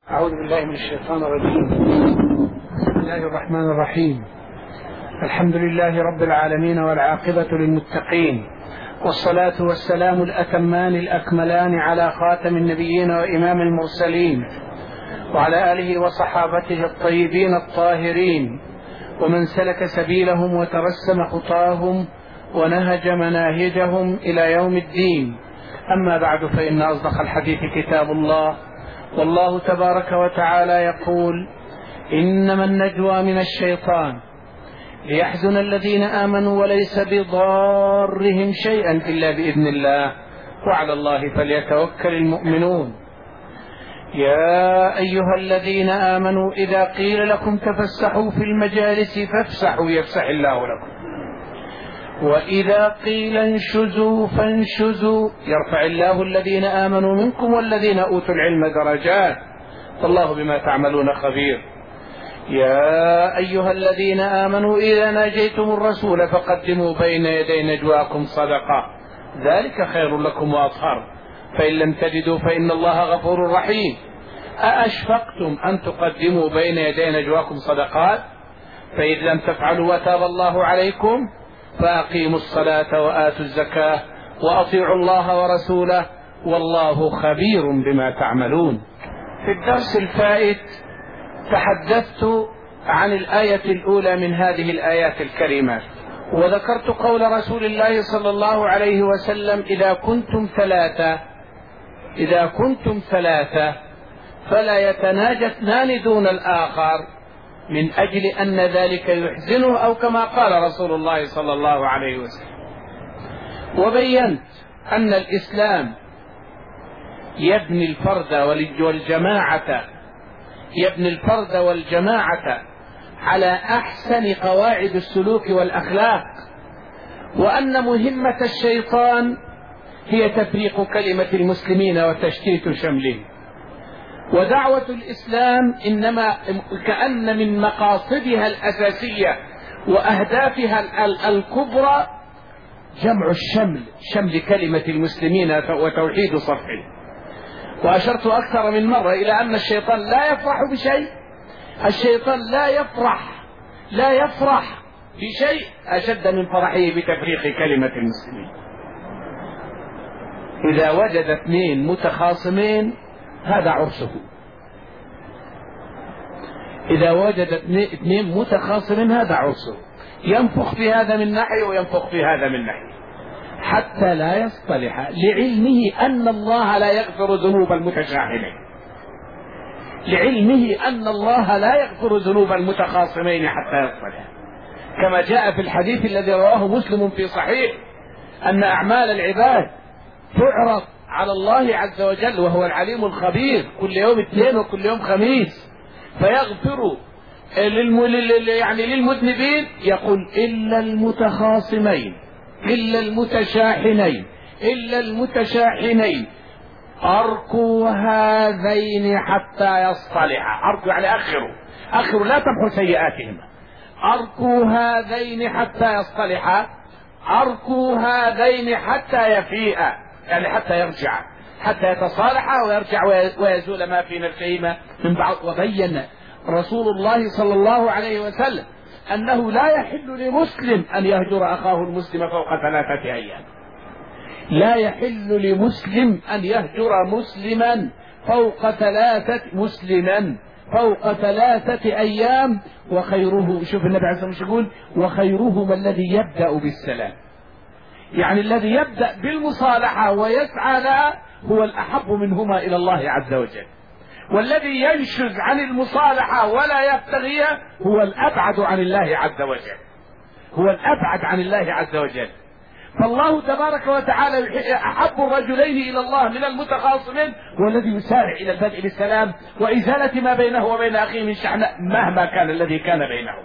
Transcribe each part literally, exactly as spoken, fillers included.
أعوذ بالله من الشيطان الرجيم. بسم الله الرحمن الرحيم. الحمد لله رب العالمين والعاقبة للمتقين، والصلاة والسلام الأتمان الأكملان على خاتم النبيين وإمام المرسلين وعلى آله وصحابته الطيبين الطاهرين ومن سلك سبيلهم وترسم خطاهم ونهج مناهجهم إلى يوم الدين. أما بعد، فإن أصدق الحديث كتاب الله، والله تبارك وتعالى يقول: إنما النجوى من الشيطان ليحزن الذين آمنوا وليس بضارهم شيئا إلا بإذن الله وعلى الله فليتوكل المؤمنون. يا أيها الذين آمنوا إذا قيل لكم تفسحوا في المجالس فافسحوا يفسح الله لكم، وإذا قيل انشزوا فانشزوا يرفع الله الذين آمنوا منكم والذين أوتوا العلم درجات، والله بما تعملون خبير. يا أيها الذين آمنوا إذا ناجيتم الرسول فقدموا بين يدي نجواكم صدقة، ذلك خير لكم وأطهر، فإن لم تجدوا فإن الله غفور رحيم. أأشفقتم أن تقدموا بين يدي نجواكم صدقات؟ فإذ لم تفعلوا وتاب الله عليكم فأقيموا الصلاة وآتوا الزكاة وأطيعوا الله ورسوله والله خبير بما تعملون. في الدرس الفائت تحدثت عن الآية الأولى من هذه الآيات الكريمات، وذكرت قول رسول الله صلى الله عليه وسلم: إذا كنتم ثلاثة إذا كنتم ثلاثة فلا يتناجى اثنان دون الآخر من أجل أن ذلك يحزنه، أو كما قال رسول الله صلى الله عليه وسلم. وبينت أن الإسلام يبني الفرد والجماعة يبني الفرد والجماعة على أحسن قواعد السلوك والأخلاق، وأن مهمة الشيطان هي تفريق كلمة المسلمين وتشتيت شملهم. ودعوة الإسلام إنما كأن من مقاصدها الأساسية وأهدافها الكبرى جمع الشمل، شمل كلمة المسلمين وتوحيد صفهم. وأشرت أكثر من مرة إلى أن الشيطان لا يفرح بشيء الشيطان لا يفرح لا يفرح بشيء أشد من فرحه بتفريق كلمة المسلمين. إذا وجد اثنين متخاصمين هذا عرسه. إذا وجد اثنين متخاصمين هذا عرسه، ينفخ في هذا من ناحية وينفخ في هذا من ناحية حتى لا يصطلح، لعلمه أن الله لا يغفر ذنوب المتشاحنين لعلمه أن الله لا يغفر ذنوب المتخاصمين حتى يصطلح، كما جاء في الحديث الذي رواه مسلم في صحيح أن أعمال العباد تعرض على الله عز وجل وهو العليم الخبير كل يوم اثنين وكل يوم خميس، فيغفر يعني للمذنبين، يقول إلا المتخاصمين إلا المتشاحنين إلا المتشاحنين أركوا هذين حتى يصطلحا. أركوا يعني أخروا أخروا لا تمحوا سيئاتهما. أركوا هذين حتى يصطلحا، أركوا هذين حتى يفيئا، يعني حتى يرجع حتى يتصالح ويرجع ويزول ما في نفسهما من بعض. وبين رسول الله صلى الله عليه وسلم أنه لا يحل لمسلم أن يهجر أخاه المسلم فوق ثلاثة أيام. لا يحل لمسلم أن يهجر مسلما فوق ثلاثة مسلما فوق ثلاثة أيام، وخيره، شوف النبي عليه الصلاة والسلام يقول: وخيرهما الذي يبدأ بالسلام، يعني الذي يبدأ بالمصالحة ويسعى لها هو الأحب منهما إلى الله عز وجل، والذي ينشز عن المصالحة ولا يبتغيها هو الأبعد عن الله عز وجل هو الأبعد عن الله عز وجل. فالله تبارك وتعالى أحب الرجلين إلى الله من المتخاصمين والذي يسارع إلى البدء بالسلام وإزالة ما بينه وبين أخيه من شحناء مهما كان الذي كان بينهم.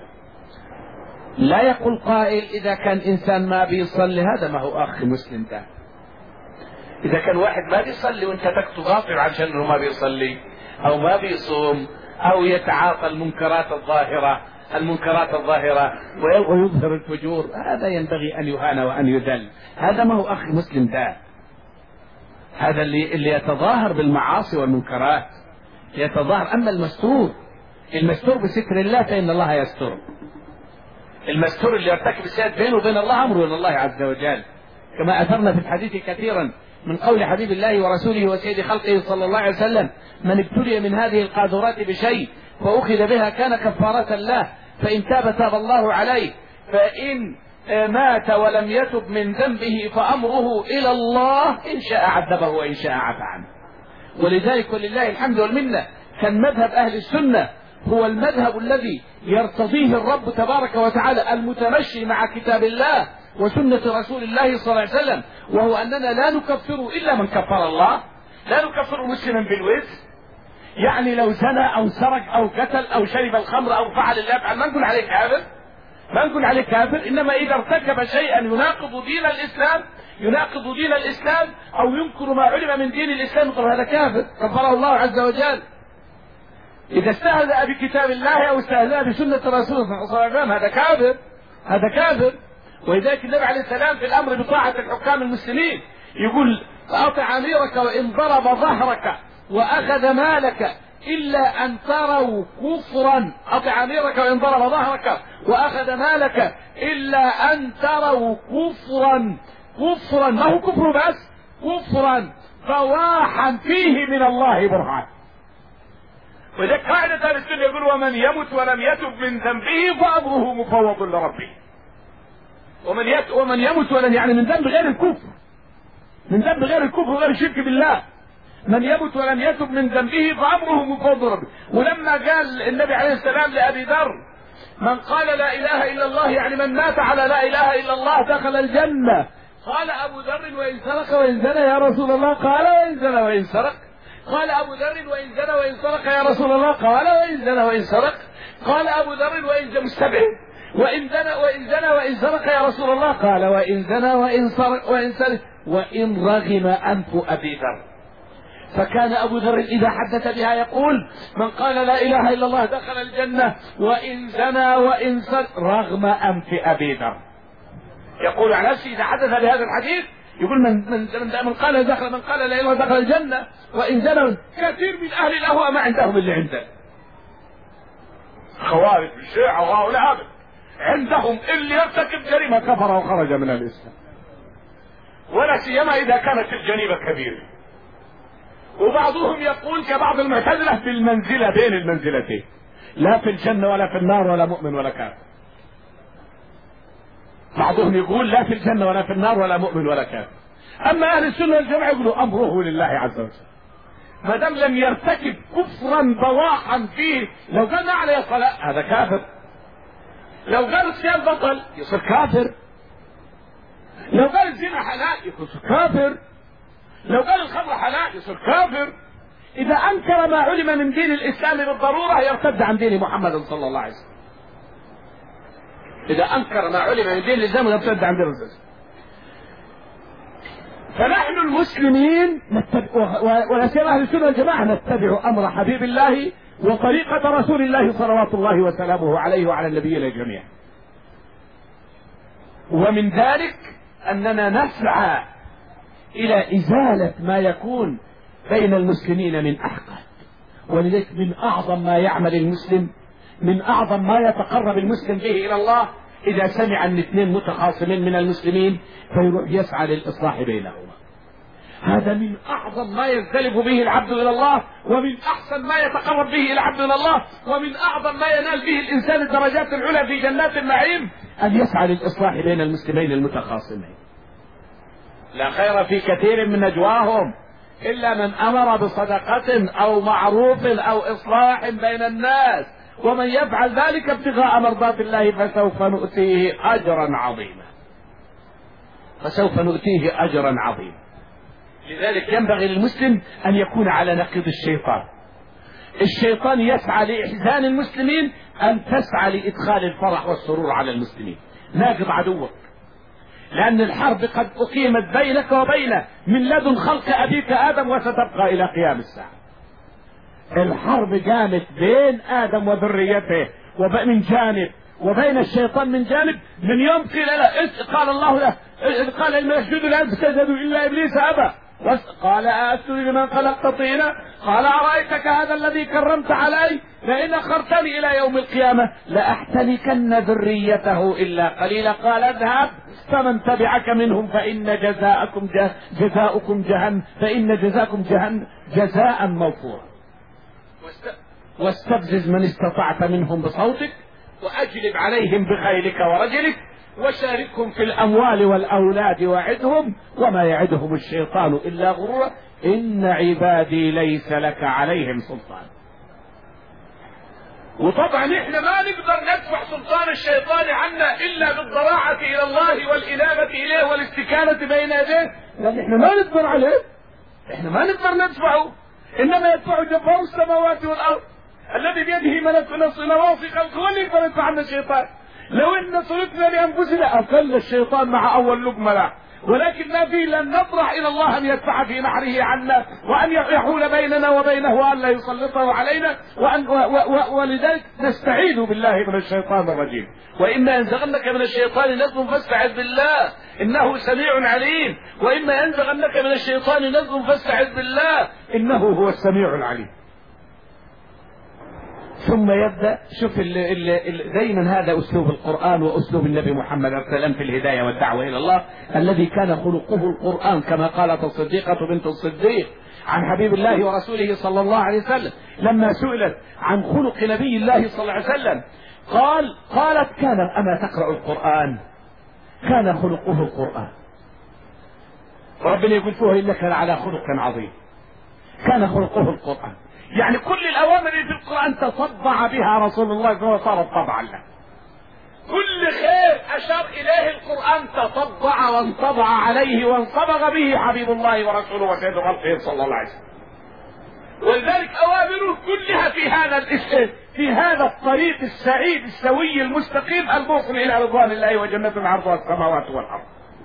لا يقول قائل: إذا كان إنسان ما بيصلي هذا ما هو أخ مسلم ده. إذا كان واحد ما بيصلي وانت تغافر عشان انه ما بيصلي أو ما بيصوم أو يتعاطى المنكرات الظاهرة المنكرات الظاهرة ويظهر الفجور، هذا ينبغي أن يهان وأن يذل. هذا ما هو أخ مسلم ده. هذا اللي, اللي يتظاهر بالمعاصي والمنكرات، يتظاهر. أما المستور، المستور بستر الله فإن الله يستر. المستور اللي يرتكب السيئات بينه وبين الله أمره إلى الله عز وجل، كما أثرنا في الحديث كثيرا من قول حبيب الله ورسوله وسيد خلقه صلى الله عليه وسلم: من ابتلي من هذه القاذورات بشيء فأخذ بها كان كفارة له، فإن تاب تاب الله عليه، فإن مات ولم يتب من ذنبه فأمره إلى الله، إن شاء عذبه وإن شاء عفى عنه. ولذلك ولله الحمد والمنة كان مذهب أهل السنة هو المذهب الذي يرتضيه الرب تبارك وتعالى، المتمشي مع كتاب الله وسنة رسول الله صلى الله عليه وسلم، وهو أننا لا نكفر إلا من كفر الله. لا نكفر مسلما بالوزر، يعني لو زنى أو سرق أو قتل أو شرب الخمر أو فعل اللي يفعل ما نقول عليه كافر، ما نقول عليه كافر. إنما إذا ارتكب شيئا يناقض دين الإسلام، يناقض دين الإسلام أو ينكر ما علم من دين الإسلام نقول هذا كافر كفره الله عز وجل. إذا استهزأ بكتاب الله أو استهزأ بسنة رسوله صلى الله عليه وسلم هذا كافر، هذا كافر. ولذلك النبي عليه السلام في الأمر بطاعة الحكام المسلمين يقول: أطع أميرك وإن ضرب ظهرك وأخذ مالك إلا أن تروا كفرا. أطع أميرك وإن ضرب ظهرك وأخذ مالك إلا أن تروا كفرا. كفرا ما هو كفر بس، كفرا فواحا فيه من الله برهان. وذلك قاعدة أهل السنة يقول: ومن يمت ولم يتب من ذنبه فأمره مفوض لربه. ومن يت... ومن يمت ولم يعني من ذنب غير الكفر، من ذنب غير الكفر وغير الشرك بالله. من يمت ولم يتب من ذنبه فأمره مفوض لربه. ولما قال النبي عليه السلام لأبي ذر: من قال لا إله إلا الله يعني من مات على لا إله إلا الله دخل الجنة. قال أبو ذر: وإن سرق وإن زنى يا رسول الله؟ قال: وإن زنى وإن سرق. قال أبو ذر: وإن زنى وإن سرق يا رسول الله؟ قال: وإن زنى وإن سرق. قال أبو ذر: وإن زنى مستبعد، وإن زنى وإن زنى وإن سرق يا رسول الله؟ قال: وإن زنى وإن سرق وإن سرق وإن رغم أنف أبي ذر. فكان أبو ذر إذا حدث بها يقول: من قال لا إله إلا الله دخل الجنة وإن زنى وإن سرق رغم أنف أبي ذر. يقول عن نفسه إذا حدث بهذا الحديث يقول: من من من قال دخل من قال لا إله إلا الله دخل الجنة وإن زنى. كثير من أهل الأهواء ما عندهم اللي عنده، خوارج الشيعة وهؤلاء هذا عندهم اللي يرتكب جريمة كفر وخرج من الإسلام، ولا سيما إذا كانت الجريمة كبيرة. وبعضهم يقول كبعض المعتزلة في المنزلة بين المنزلتين، لا في الجنة ولا في النار ولا مؤمن ولا كافر. بعضهم يقول لا في الجنة ولا في النار ولا مؤمن ولا كافر. أما أهل السنة والجماعة يقولوا أمره لله عز وجل، ما دام لم يرتكب كفرا بواحا فيه. لو قال ما عليه صلاة هذا كافر، لو قال الصيام بطل يصير كافر، لو قال الزنا حلال يصير كافر، لو قال الخمر حلال يصير كافر. إذا أنكر ما علم من دين الإسلام بالضرورة يرتد عن دين محمد صلى الله عليه وسلم. إذا أنكر ما علم من دين الإسلام يرتد عن دين الإسلام. فنحن المسلمين نتبع، ولا سيما أهل السنة والجماعة، نتبع أمر حبيب الله وطريقة رسول الله صلوات الله وسلامه عليه وعلى النبيين جميعا. ومن ذلك أننا نسعى إلى إزالة ما يكون بين المسلمين من أحقاد. ولذلك من أعظم ما يعمل المسلم، من أعظم ما يتقرب المسلم به إلى الله إذا سمع أن اثنين متخاصمين من المسلمين فيروح يسعى للإصلاح بينهما. هذا من أعظم ما يجتلب به العبد إلى الله، ومن أحسن ما يتقرب به العبد إلى الله، ومن أعظم ما ينال به الإنسان الدرجات العلى في جنات النعيم أن يسعى للإصلاح بين المسلمين المتخاصمين. لا خير في كثير من نجواهم إلا من أمر بصدقة أو معروف أو إصلاح بين الناس، ومن يفعل ذلك ابتغاء مرضات الله فسوف نؤتيه أجرا عظيما، فسوف نؤتيه أجرا عظيما. لذلك ينبغي للمسلم أن يكون على نقيض الشيطان. الشيطان يسعى لإحزان المسلمين، أن تسعى لإدخال الفرح والسرور على المسلمين. ناقض عدوك، لأن الحرب قد أقيمت بينك وبينه من لدن خلق أبيك آدم وستبقى إلى قيام الساعة. الحرب قامت بين آدم وذريته ومن جانب، وبين الشيطان من جانب، من يوم قيل له قال الله له قال إن يسجدوا لا تسجدوا إلا إبليس أبى قال أأسجد لمن خلقت طينا قال أرأيتك هذا الذي كرمت علي لئن أخرتني إلى يوم القيامة لأحتنكن ذريته إلا قليلا قال اذهب فمن تبعك منهم فإن جزاءكم جزاؤكم جهنم فإن جزاءكم جهنم جزاء موفورا واستفزز من استطعت منهم بصوتك وأجلب عليهم بخيلك ورجلك وشاركهم في الأموال والأولاد وعدهم وما يعدهم الشيطان إلا غرورا إن عبادي ليس لك عليهم سلطان. وطبعا احنا ما نقدر ندفع سلطان الشيطان عنا إلا بالضراعة إلى الله والإنابة إليه والاستكانة بين يديه، لأن احنا ما نقدر عليه، احنا ما نقدر ندفعه، إنما يدفع جبار السماوات والأرض الذي بيده ملك نواصي خلقه هو اللي يقدر يدفع عنا الشيطان. لو ان صرفنا لانفسنا اقل الشيطان مع اول لقمه لا، ولكن ما في لن نطرح الى الله ان يدفع في نحره عنا وان يحول بيننا وبينه وان لا يسلطه علينا وأن و و و ولذلك نستعيذ بالله من الشيطان الرجيم. واما ينزغنك من الشيطان نزغ فاستعذ بالله انه سميع عليم، واما ينزغنك من الشيطان نزغ فاستعذ بالله انه هو السميع العليم. ثم يبدأ شوف اللي اللي دايما هذا أسلوب القرآن وأسلوب النبي محمد صلى الله عليه وسلم في الهداية والدعوة إلى الله، الذي كان خلقه القرآن كما قالت الصديقة بنت الصديق عن حبيب الله ورسوله صلى الله عليه وسلم لما سئلت عن خلق نبي الله صلى الله عليه وسلم قال قالت كان أما تقرأ القرآن كان خلقه القرآن. ربنا يقول فيه إنك لعلى خلق عظيم. كان خلقه القرآن، يعني كل الأوامر اللي في القرآن تصدع بها رسول الله صلى الله عليه وسلم صارت طبعا له. كل خير أشار إليه القرآن تصدع وانطبع عليه وانصبغ به حبيب الله ورسوله وسيد خلقه صلى الله عليه وسلم. ولذلك أوامره كلها في هذا الاسم في هذا الطريق السعيد السوي المستقيم الموصل إلى رضوان الله وجنة عرضها السماوات والأرض.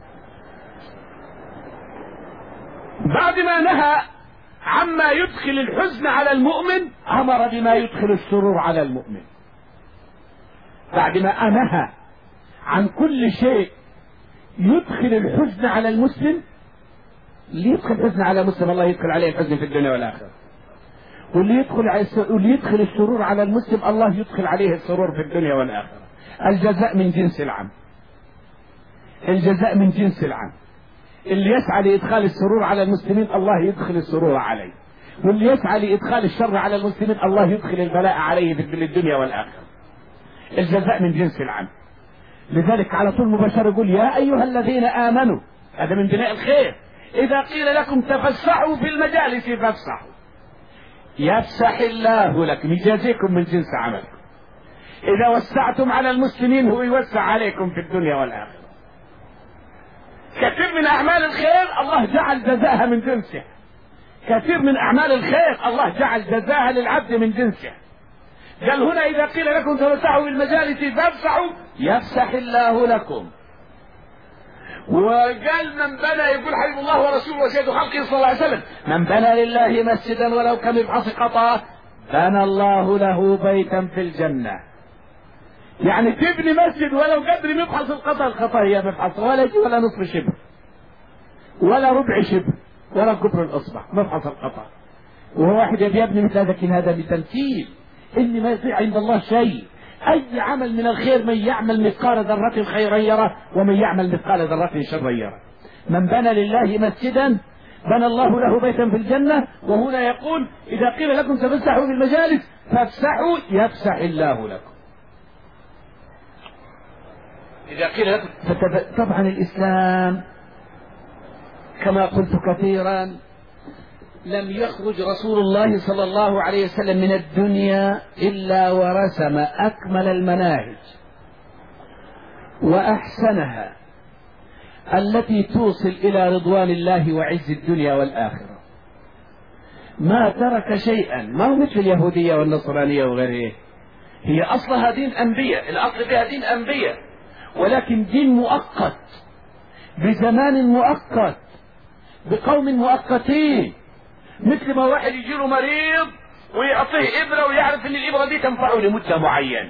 بعد ما نهى عما يدخل الحزن على المؤمن أمر بما يدخل السرور على المؤمن. بعد ما نهى عن كل شيء يدخل الحزن على المسلم، اللي يدخل الحزن على المسلم الله يدخل عليه الحزن في الدنيا والآخرة، واللي يدخل على واللي يدخل السرور على المسلم الله يدخل عليه السرور في الدنيا والآخرة. الجزاء من جنس العمل، الجزاء من جنس العمل. اللي يسعى لإدخال السرور على المسلمين الله يدخل السرور عليه، واللي يسعى لإدخال الشر على المسلمين الله يدخل البلاء عليه في الدنيا والآخرة. الجزاء من جنس العمل. لذلك على طول مباشر يقول يا أيها الذين آمنوا، هذا من بناء الخير، إذا قيل لكم تفسحوا في المجالس فافسحوا يفسح الله لكم، يجازيكم من جنس عملكم. إذا وسعتم على المسلمين هو يوسع عليكم في الدنيا والآخرة. كثير من أعمال الخير الله جعل جزاها من جنسه، كثير من أعمال الخير الله جعل جزاها للعبد من جنسه. قال هنا إذا قيل لكم تفسحوا في المجالس فافسحوا يفسح الله لكم. وقال من بنى، يقول حبيب الله ورسوله وسيد خلقه صلى الله عليه وسلم من بنى لله مسجدا ولو كمبحث قطعه بنى الله له بيتا في الجنة. يعني تبني مسجد ولو قدر مبحث القطع، القطع هي مبحث ولا يجي ولا نصف شبر ولا ربع شبر ولا كبر الأصبع مبحث القطع، وهو واحد يبني مثل هذا. لكن هذا بتمثيل إن ما يطيع عند الله شيء. أي عمل من الخير من يعمل مثقال ذرة خيرا يره ومن يعمل مثقال ذرة شرا يره. من بنى لله مسجدا بنى الله له بيتا في الجنة. وهنا يقول إذا قيل لكم تفسحوا في المجالس فافسحوا يفسح الله لكم. إذا قيل لكم طبعا الإسلام كما قلت كثيرا لم يخرج رسول الله صلى الله عليه وسلم من الدنيا إلا ورسم أكمل المناهج وأحسنها التي توصل إلى رضوان الله وعز الدنيا والآخرة. ما ترك شيئا، ما هو مثل اليهودية والنصرانية وغيره، هي أصلها دين أنبياء، الأصل فيها دين أنبياء، ولكن دين مؤقت بزمان مؤقت بقوم مؤقتين. مثل ما واحد يجي له مريض ويعطيه إبرة ويعرف أن الإبرة دي تنفعه لمدة معينة،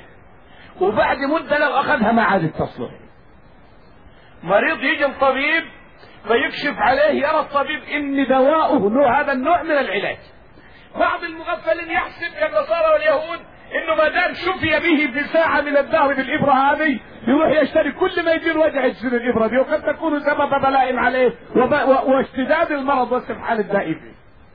وبعد مدة لو أخذها ما عادت تصلح. مريض يجي الطبيب فيكشف عليه يرى الطبيب ان دواؤه نوع هذا النوع من العلاج. بعض المغفلين يحسب كالنصارى واليهود انه ما دام شفي به في ساعه من الدهر بالابره هذه يروح يشتري كل ما يجي وجع يشتري الابره دي، وقد تكون سبب بلاء عليه واشتداد المرض واستفحال الداء فيه.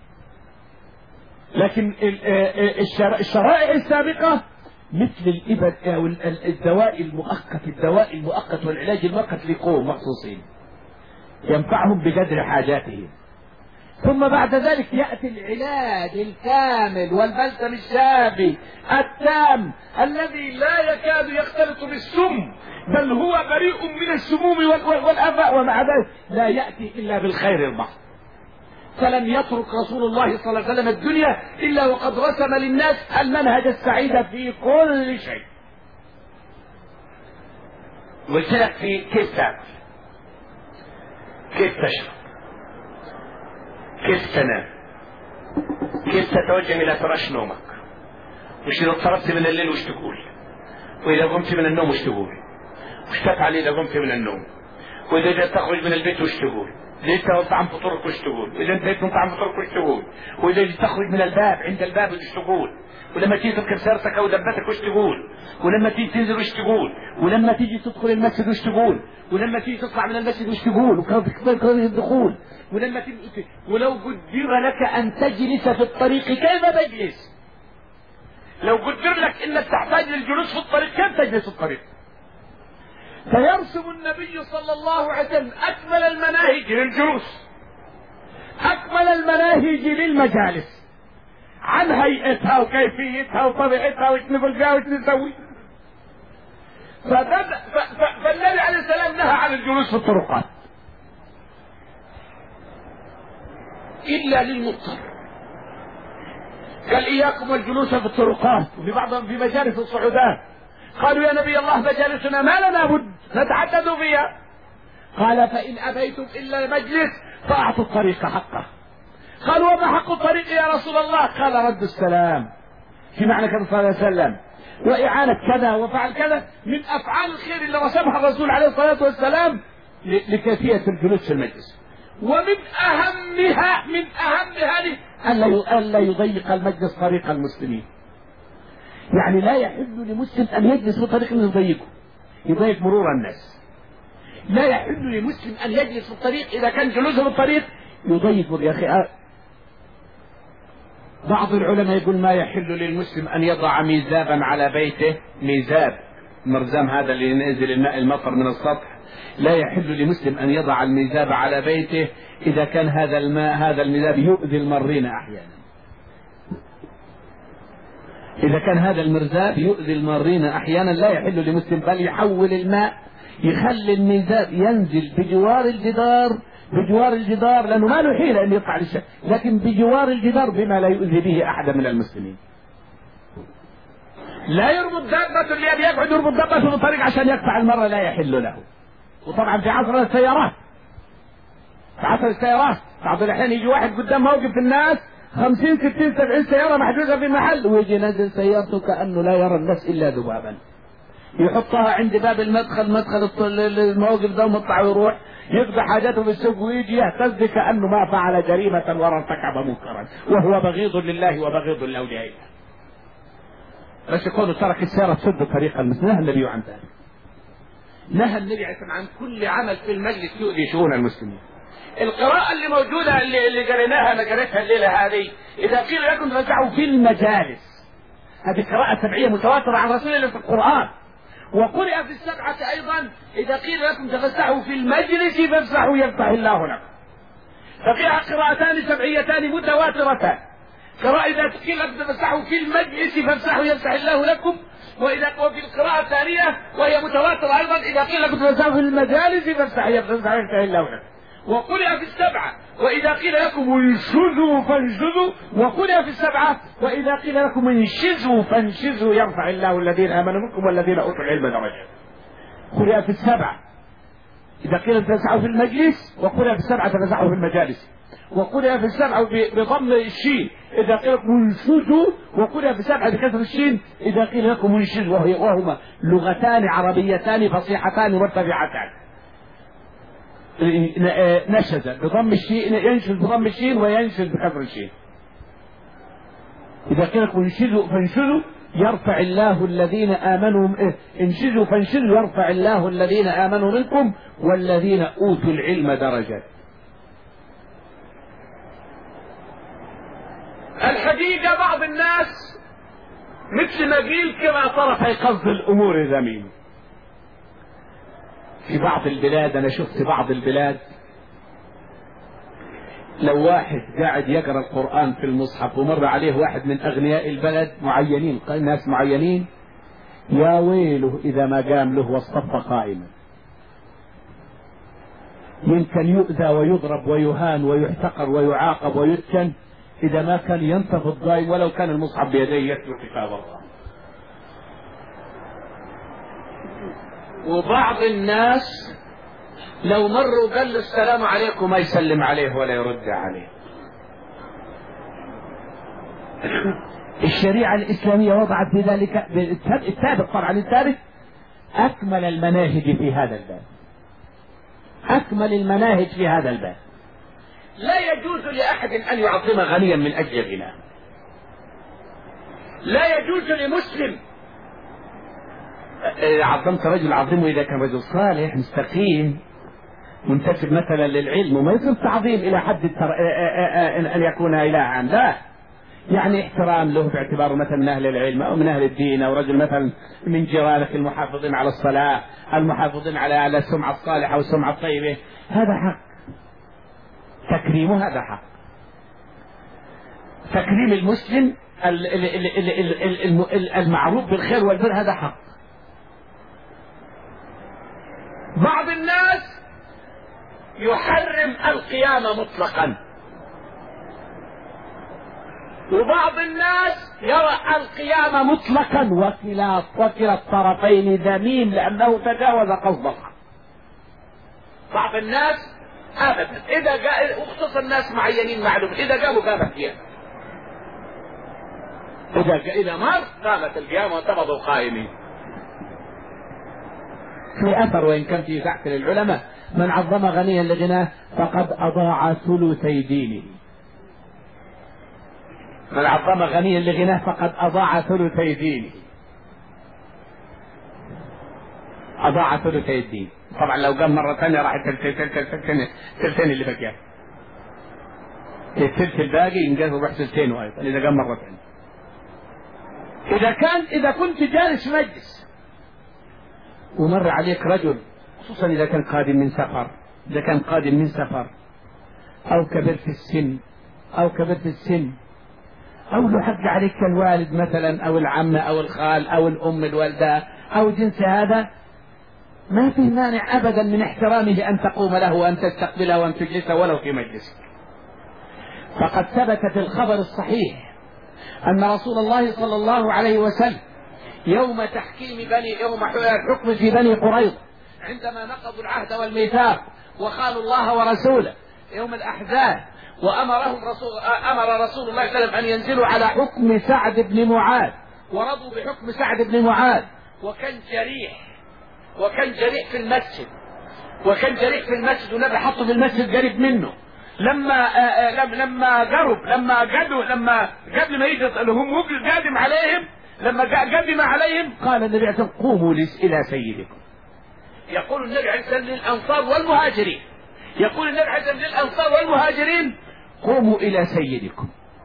لكن الشرائع السابقه مثل الإبر أو الدواء المؤقت الدواء المؤقت والعلاج المؤقت لقوم مخصوصين ينفعهم بقدر حاجاتهم، ثم بعد ذلك يأتي العلاج الكامل والبلسم الشافي التام الذي لا يكاد يختلط بالسم، بل هو بريء من السموم والآفات، ومع ذلك لا يأتي إلا بالخير المحض. فلم يترك رسول الله صلى الله عليه وسلم الدنيا إلا وقد رسم للناس المنهج السعيد في كل شيء. قلت لك في كيف تاكل، كيف تشرب، كيف تنام، كيف تتوجه إلى فراش نومك، وش إذا اضطربت من الليل وش تقول، وإذا قمت من النوم وش تقول، وش تفعل إذا قمت من النوم، وإذا جاء تخرج من البيت وش تقول، إذا انت طعم فطورك وش تقول، وإذا انتهيت من طعم فطورك وش تقول، وإذا جيت تخرج من الباب عند الباب وش تقول، ولما تيجي تركب سيارتك أو دبتك وش تقول، ولما تيجي تنزل وش تقول، ولما تيجي تدخل المسجد وش تقول، ولما تيجي تطلع من المسجد وش تقول، وكيف الدخول، ولما تيجي ولو قدر لك أن تجلس في الطريق كيف تجلس؟ لو قدر لك إنك تحتاج للجلوس في الطريق كيف تجلس في الطريق؟ فيرسم النبي صلى الله عليه وسلم أكمل المناهج للجلوس، أكمل المناهج للمجالس، عن هيئتها وكيفيتها وطبيعتها وش نقول فيها وش نسوي. فالنبي عليه السلام نهى عن الجلوس في الطرقات إلا للمضطر، قال إياكم والجلوس في الطرقات، وفي بعضهم في مجالس الصعودات قالوا يا نبي الله مجالسنا ما لنا بد نتعدد فيها، قال فإن أبيتم إلا المجلس فأعطوا الطريق حقه. قالوا وما حق الطريق يا رسول الله؟ قال رد السلام، في معنى كذا صلى الله عليه وسلم، وإعانة كذا وفعل كذا من أفعال الخير اللي رسمها الرسول عليه الصلاة والسلام لكيفية الجلوس في المجلس. ومن أهمها من أهم هذه ألا يضيق المجلس طريق المسلمين، يعني لا يحل لمسلم أن يجلس في طريق يضيقه يضيق مرور الناس، لا يحل لمسلم أن يجلس في الطريق إذا كان جلوسه في الطريق يضيق. يا أخي بعض العلماء يقول ما يحل للمسلم أن يضع ميزابا على بيته، ميزاب مرزام هذا اللي ينزل الماء المطر من السطح، لا يحل لمسلم أن يضع الميزاب على بيته إذا كان هذا الماء هذا الميزاب يؤذي المارين أحيانا، إذا كان هذا المرزاب يؤذي المارين أحيانا لا يحل لمسلم، بل يحول الماء يخلي الميزاب ينزل بجوار الجدار بجوار الجدار لأنه ما له حيلة أن يطلع للشيء، لكن بجوار الجدار بما لا يؤذي به أحدا من المسلمين. لا يربط دابة اللي يقعد يربط دابة في الطريق عشان يقطع المرة لا يحل له. وطبعا في عصر السيارات في عصر السيارات بعض الأحيان يجي واحد قدام موقف الناس خمسين ستين سبعين سيارة محجوزة في محل ويجي نزل سيارته كأنه لا يرى الناس إلا ذبابا، يحطها عند باب المدخل مدخل الموقف ده ومطلع ويروح يقضي حاجاته في السوق ويجي يهتز كأنه ما فعل جريمة ولا ارتكب منكرا وهو بغيض لله وبغيض لأوليائه. بس يقول ترك السيارة تسد طريق المسلم. نهى النبي عن ذلك، نهى النبي عن كل عمل في المجلس يؤذي شؤون المسلمين. القراءة اللي موجودة اللي, اللي قريناها أنا قريتها الليلة هذه، إذا قيل لكم تفسحوا في المجالس، هذه قراءة سبعية متواترة عن رسول الله في القرآن. وقرئ في السبعة أيضا إذا قيل لكم تفسحوا في المجلس فافسحوا يفتح الله لكم. ففيها قراءتان سبعيتان متواترتان، قراءة إذا قيل لكم تفسحوا في المجلس فافسحوا يفتح الله لكم، وإذا وفي القراءة الثانية وهي متواترة أيضا إذا قيل لكم تفسحوا في المجالس فافسحوا يفتح الله لكم. وقرئ في السبعة وإذا قيل لكم انشزوا فانشزوا، وقرئ في السبعة وإذا قيل لكم انشزوا فانشزوا يرفع الله الذين آمنوا منكم والذين أوتوا العلم درجات. قرئ في السبعة إذا قيل تفسحوا في المجلس، وقرئ في السبعة تفسحوا في المجالس، وقرئ في السبعة بضم الشين إذا قيل لكم انشزوا، وقرئ في السبعة بكسر الشين إذا قيل لكم انشزوا، وهما لغتان عربيتان فصيحتان مرتفعتان. نشز بضم الشين، ينشز بضم الشين وينشز بكسر الشين. إذا قيل لكم انشزوا فانشزوا يرفع الله الذين آمنوا، انشزوا فانشزوا يرفع الله الذين آمنوا منكم والذين أوتوا العلم درجات. الحقيقة بعض الناس مثل ما قيل كما طرف يقصد الأمور ذميم. في بعض البلاد، أنا شفت بعض البلاد لو واحد قاعد يقرأ القرآن في المصحف ومر عليه واحد من أغنياء البلد معينين، ناس معينين، يا ويله إذا ما قام له واصطف قائما، يمكن يؤذى ويضرب ويهان ويحتقر ويعاقب ويسجن إذا ما كان ينتفض قائم ولو كان المصحف بيديه يتلو كتاب الله. وبعض الناس لو مروا قال له السلام عليكم ما يسلم عليه ولا يرد عليه. الشريعة الإسلامية وضعت في ذلك الثابت، طبعا الثابت أكمل المناهج في هذا الباب، أكمل المناهج في هذا الباب. لا يجوز لأحد أن يعظم غنيا من أجل غناه، لا يجوز لمسلم. عظمت رجل عظيمه إذا كان رجل صالح مستقيم منتسب مثلا للعلم، وما يصير تعظيم إلى حد أن يكون إله عام، لا، يعني احترام له باعتباره مثلا من أهل العلم أو من أهل الدين، أو رجل مثلا من جيرانك المحافظين على الصلاة، المحافظين على السمعة الصالحة والسمعة الطيبة، هذا حق تكريمه، هذا حق. تكريم المسلم المعروف بالخير والبر هذا حق. بعض الناس يحرم القيامة مطلقا، وبعض الناس يرى القيامة مطلقا، وكلا وكلا الطرفين ذميم لأنه تجاوز قصد الحق. بعض الناس أبدا إذا جاء، وخصوصا الناس معينين معلوم، إذا قاموا قامت القيامة، إذا إذا مر قامت القيامة وانتبضوا قائمين. في أثر وإن كان في تحت للعلماء: من عظم غنيا لغناه فقد أضاع ثلثي دينه. من عظم غنيا لغناه فقد أضاع ثلثي دينه، أضاع ثلثي الدين. طبعا لو قام مرة ثانية راح الثلثين اللي بقيا، الثلث الباقي ينقلب بحث ثلثين أيضا إذا قام مرة ثانية. إذا كان إذا كنت جالس مجلس ومر عليك رجل، خصوصا إذا كان قادم من سفر، إذا كان قادم من سفر أو كبر في السن أو كبر في السن أو له حق عليك الوالد مثلا أو العم أو الخال أو الأم الوالدة أو جنس هذا، ما في مانع أبدا من احترامه أن تقوم له وأن تستقبله وأن تجلسه ولو في مجلسك. فقد ثبت في الخبر الصحيح أن رسول الله صلى الله عليه وسلم يوم تحكيم بني يوم الحكم في بني قريظة عندما نقضوا العهد والميثاق وخالوا الله ورسوله يوم الأحزاب، وأمرهم رسول أمر رسول الله صلى الله عليه وسلم أن ينزلوا على حكم سعد بن معاذ، ورضوا بحكم سعد بن معاذ، وكان جريح وكان جريح في المسجد وكان جريح في المسجد والنبي حطه في المسجد قريب منه. لما لما قرب لما قدوا لما قبل ما يجي هم قادم عليهم، لما قدم عليهم قال النبي عليه الصلاة والسلام: قوموا إلى سيدكم. يقول النبي عليه الصلاة والسلام للأنصار والمهاجرين يقول النبي عليه الصلاة والسلام للأنصار والمهاجرين: قوموا إلى سيدكم،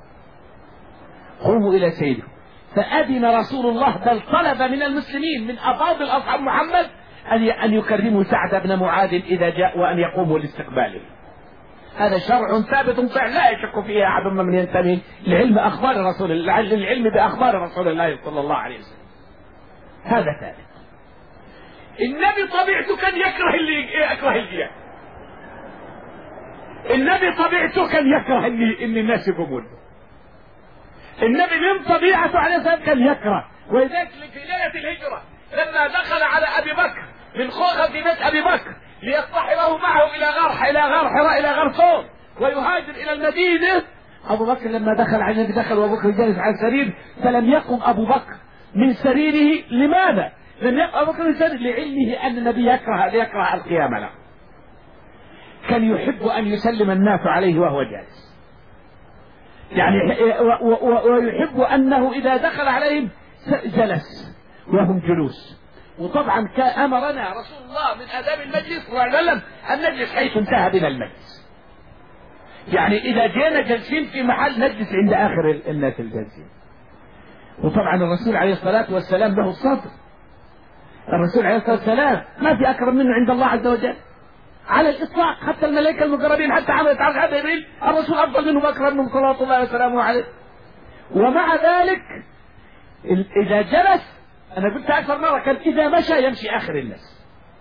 قوموا إلى سيدكم. فأذن رسول الله، بل طلب من المسلمين من أفاضل أصحاب محمد أن يكرموا سعد بن معاذ إذا جاء وأن يقوموا لاستقباله. هذا شرع ثابت فعلا لا يشك فيه أحد من ينتمي لعلم أخبار رسول الله، العلم بأخبار رسول الله صلى الله عليه وسلم، هذا ثابت. النبي طبيعته كان يكره اللي يكره الجياع، النبي طبيعته كان يكره اللي ان الناس يقومون. النبي من طبيعته عليه الصلاه والسلام كان يكره، ولذلك في ليله الهجره لما دخل على ابي بكر من خوخه في بيت ابي بكر ليصطحبه معه الى غار الى غار حراء الى غار ثور ويهاجر الى المدينه، ابو بكر لما دخل على النبي دخل وابو بكر جالس على السرير، فلم يقم ابو بكر من سريره. لماذا لم يقم ابو بكر من سريره؟ لعلمه ان النبي يكره يكره القيام له. كان يحب أن يسلم الناس عليه وهو جالس، يعني ويحب أنه إذا دخل عليهم جلس وهم جلوس. وطبعا أمرنا رسول الله من آداب المجلس صلى الله عليه وسلم أن نجلس حيث انتهى بنا المجلس، يعني إذا جينا جالسين في محل نجلس عند آخر الناس الجالسين. وطبعا الرسول عليه الصلاة والسلام له الصدر، الرسول عليه الصلاة والسلام ما في أكرم منه عند الله عز وجل على الإطلاق، حتى الملائكة المقربين حتى عملت عرض هذا جبريل الرسول أفضل منه وأكرم منه صلوات الله وسلامه عليه. ومع ذلك إذا جلس، أنا قلت أكثر مرة، كان إذا مشى يمشي آخر الناس،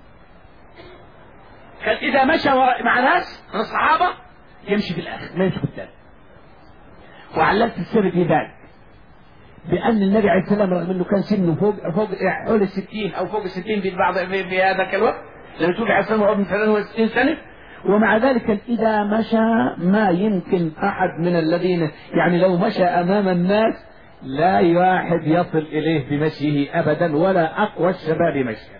كان إذا مشى مع ناس من الصحابة يمشي في الآخر ما يمشي في الثالث. وعلمت السر في ذلك بأن النبي عليه السلام رغم أنه كان سنه فوق فوق حول الستين أو فوق الستين في بعض في, في هذا الوقت، لما توفي عليه السلام وهو من ثلاثة وستين سنة، ومع ذلك إذا مشى ما يمكن أحد من الذين يعني لو مشى أمام الناس لا واحد يصل إليه بمشيه أبدا ولا أقوى الشباب مشيا،